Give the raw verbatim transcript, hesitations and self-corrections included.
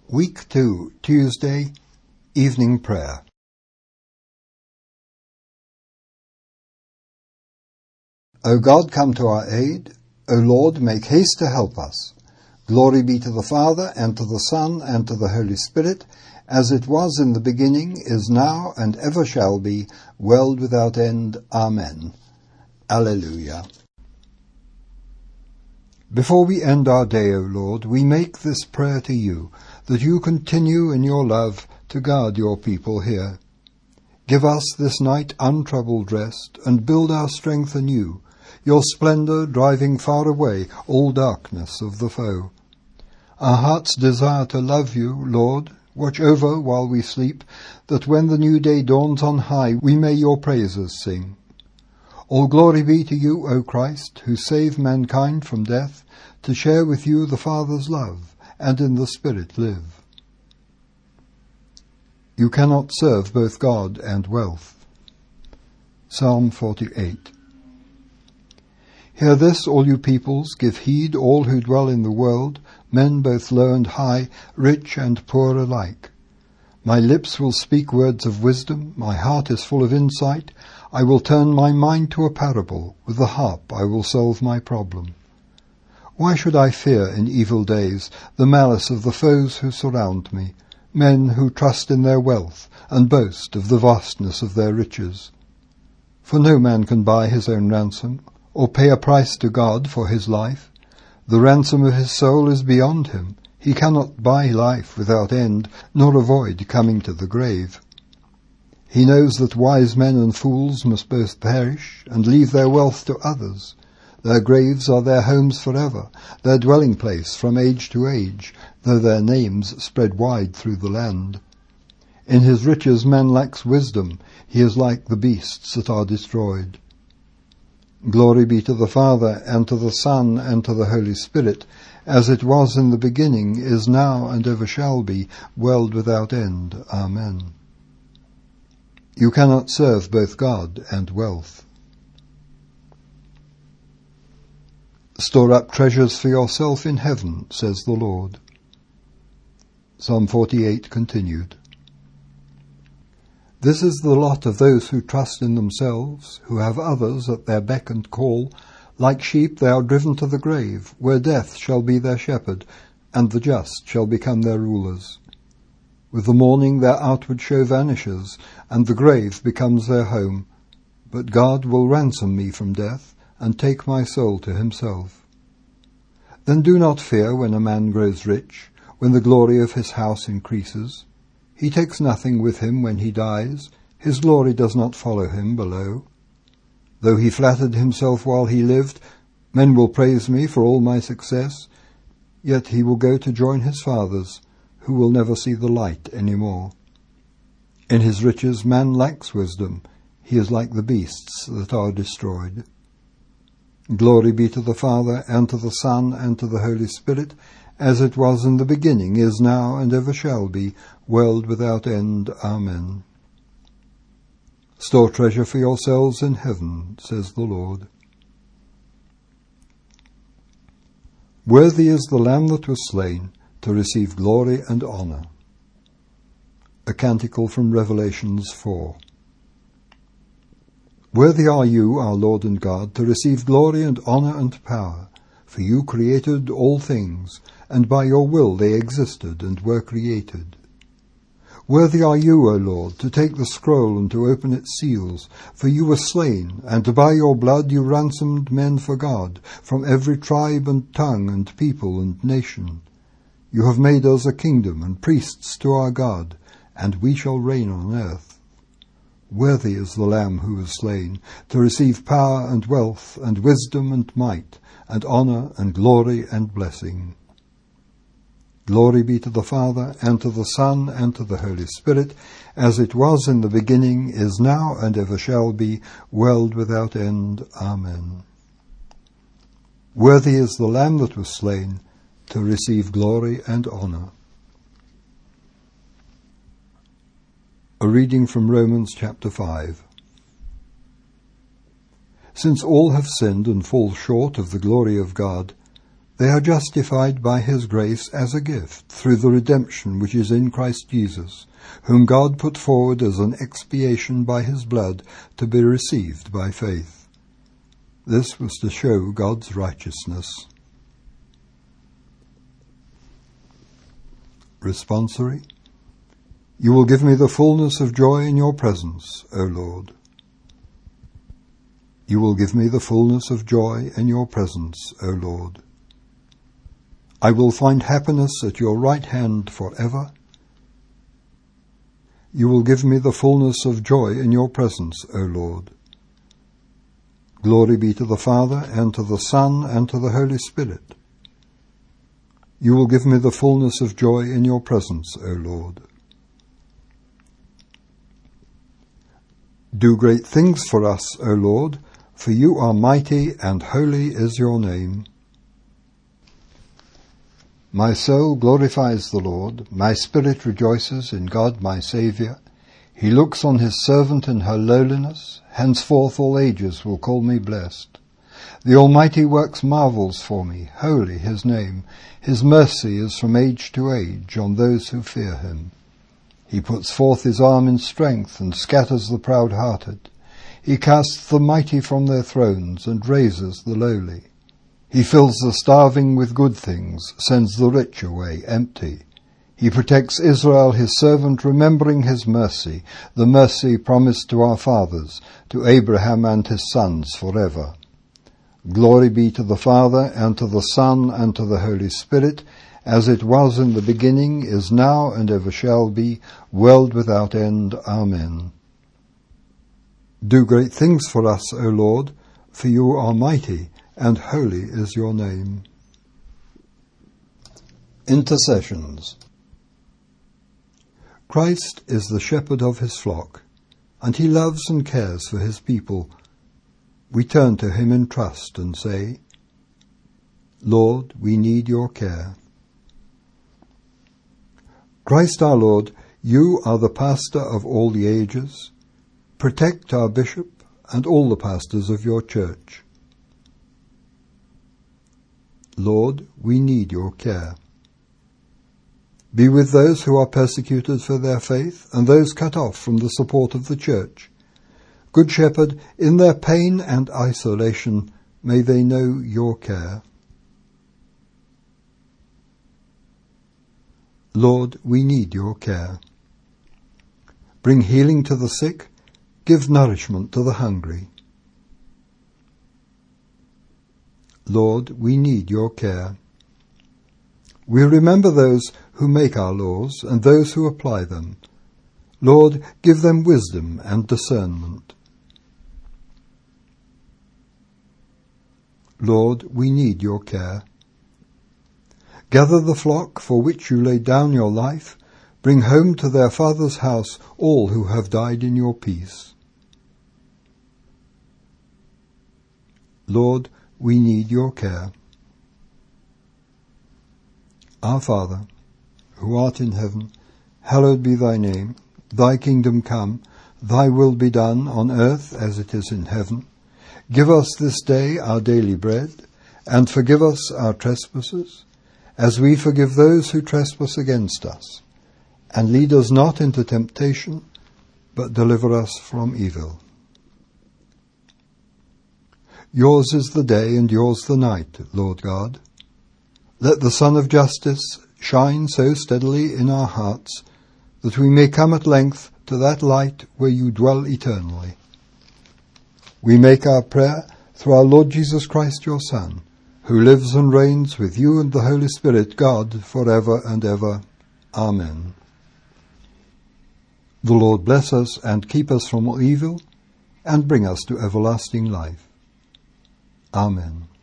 Week two, Tuesday, Evening Prayer. O God, come to our aid. O Lord, make haste to help us. Glory be to the Father, and to the Son, and to the Holy Spirit, as it was in the beginning, is now, and ever shall be, world without end. Amen. Alleluia. Before we end our day, O Lord, we make this prayer to you, that you continue in your love to guard your people here. Give us this night untroubled rest, and build our strength anew, your splendour driving far away all darkness of the foe. Our hearts desire to love you, Lord. Watch over while we sleep, that when the new day dawns on high, we may your praises sing. All glory be to you, O Christ, who saved mankind from death, to share with you the Father's love, and in the Spirit live. You cannot serve both God and wealth. Psalm forty-eight. Hear this, all you peoples, give heed, all who dwell in the world, men both low and high, rich and poor alike. My lips will speak words of wisdom, my heart is full of insight. I will turn my mind to a parable, with the harp I will solve my problem. Why should I fear in evil days the malice of the foes who surround me, men who trust in their wealth and boast of the vastness of their riches? For no man can buy his own ransom, or pay a price to God for his life. The ransom of his soul is beyond him. He cannot buy life without end, nor avoid coming to the grave. He knows that wise men and fools must both perish and leave their wealth to others. Their graves are their homes forever, their dwelling place from age to age, though their names spread wide through the land. In his riches man lacks wisdom, he is like the beasts that are destroyed. Glory be to the Father, and to the Son, and to the Holy Spirit, as it was in the beginning, is now, and ever shall be, world without end. Amen. You cannot serve both God and wealth. Store up treasures for yourself in heaven, says the Lord. Psalm forty-eight continued. This is the lot of those who trust in themselves, who have others at their beck and call. Like sheep they are driven to the grave, where death shall be their shepherd, and the just shall become their rulers. With the morning their outward show vanishes, and the grave becomes their home. But God will ransom me from death, and take my soul to himself. Then do not fear when a man grows rich, when the glory of his house increases. He takes nothing with him when he dies, his glory does not follow him below. Though he flattered himself while he lived, men will praise me for all my success, yet he will go to join his fathers, who will never see the light any more. In his riches man lacks wisdom, he is like the beasts that are destroyed. Glory be to the Father, and to the Son, and to the Holy Spirit, as it was in the beginning, is now, and ever shall be, world without end. Amen. Store treasure for yourselves in heaven, says the Lord. Worthy is the Lamb that was slain, to receive glory and honour. A canticle from Revelations four. Worthy are you, our Lord and God, to receive glory and honour and power, for you created all things, and by your will they existed and were created. Worthy are you, O Lord, to take the scroll and to open its seals, for you were slain, and by your blood you ransomed men for God, from every tribe and tongue and people and nation. You have made us a kingdom and priests to our God, and we shall reign on earth. Worthy is the Lamb who was slain, to receive power and wealth and wisdom and might, and honour and glory and blessing. Glory be to the Father, and to the Son, and to the Holy Spirit, as it was in the beginning, is now, and ever shall be, world without end. Amen. Worthy is the Lamb that was slain, to receive glory and honour. A reading from Romans chapter five. Since all have sinned and fall short of the glory of God, They are justified by his grace as a gift through the redemption which is in Christ Jesus, whom God put forward as an expiation by his blood to be received by faith. This was to show God's righteousness. Responsory. You will give me the fullness of joy in your presence, O Lord. You will give me the fullness of joy in your presence, O Lord. I will find happiness at your right hand forever. You will give me the fullness of joy in your presence, O Lord. Glory be to the Father, and to the Son, and to the Holy Spirit. You will give me the fullness of joy in your presence, O Lord. Do great things for us, O Lord, for you are mighty, and holy is your name. My soul glorifies the Lord, my spirit rejoices in God my Saviour. He looks on his servant in her lowliness, henceforth all ages will call me blessed. The Almighty works marvels for me, holy his name. His mercy is from age to age on those who fear him. He puts forth his arm in strength and scatters the proud-hearted. He casts the mighty from their thrones and raises the lowly. He fills the starving with good things, sends the rich away empty. He protects Israel his servant, remembering his mercy, the mercy promised to our fathers, to Abraham and his sons forever. Glory be to the Father, and to the Son, and to the Holy Spirit, as it was in the beginning, is now, and ever shall be, world without end. Amen. Do great things for us, O Lord, for you are mighty, and holy is your name. Intercessions. Christ is the shepherd of his flock, and he loves and cares for his people. We turn to him in trust and say, Lord, we need your care. Christ our Lord, you are the pastor of all the ages. Protect our bishop and all the pastors of your church. Lord, we need your care. Be with those who are persecuted for their faith and those cut off from the support of the church. Good Shepherd, in their pain and isolation, may they know your care. Lord, we need your care. Bring healing to the sick, give nourishment to the hungry. Lord, we need your care. We remember those who make our laws and those who apply them. Lord, give them wisdom and discernment. Lord, we need your care. Gather the flock for which you laid down your life. Bring home to their Father's house all who have died in your peace. Lord, we need your care. Our Father, who art in heaven, hallowed be thy name. Thy kingdom come, thy will be done on earth as it is in heaven. Give us this day our daily bread, and forgive us our trespasses, as we forgive those who trespass against us. And lead us not into temptation, but deliver us from evil. Yours is the day and yours the night, Lord God. Let the sun of justice shine so steadily in our hearts that we may come at length to that light where you dwell eternally. We make our prayer through our Lord Jesus Christ, your Son, who lives and reigns with you and the Holy Spirit, God, forever and ever. Amen. The Lord bless us and keep us from all evil, and bring us to everlasting life. Amen.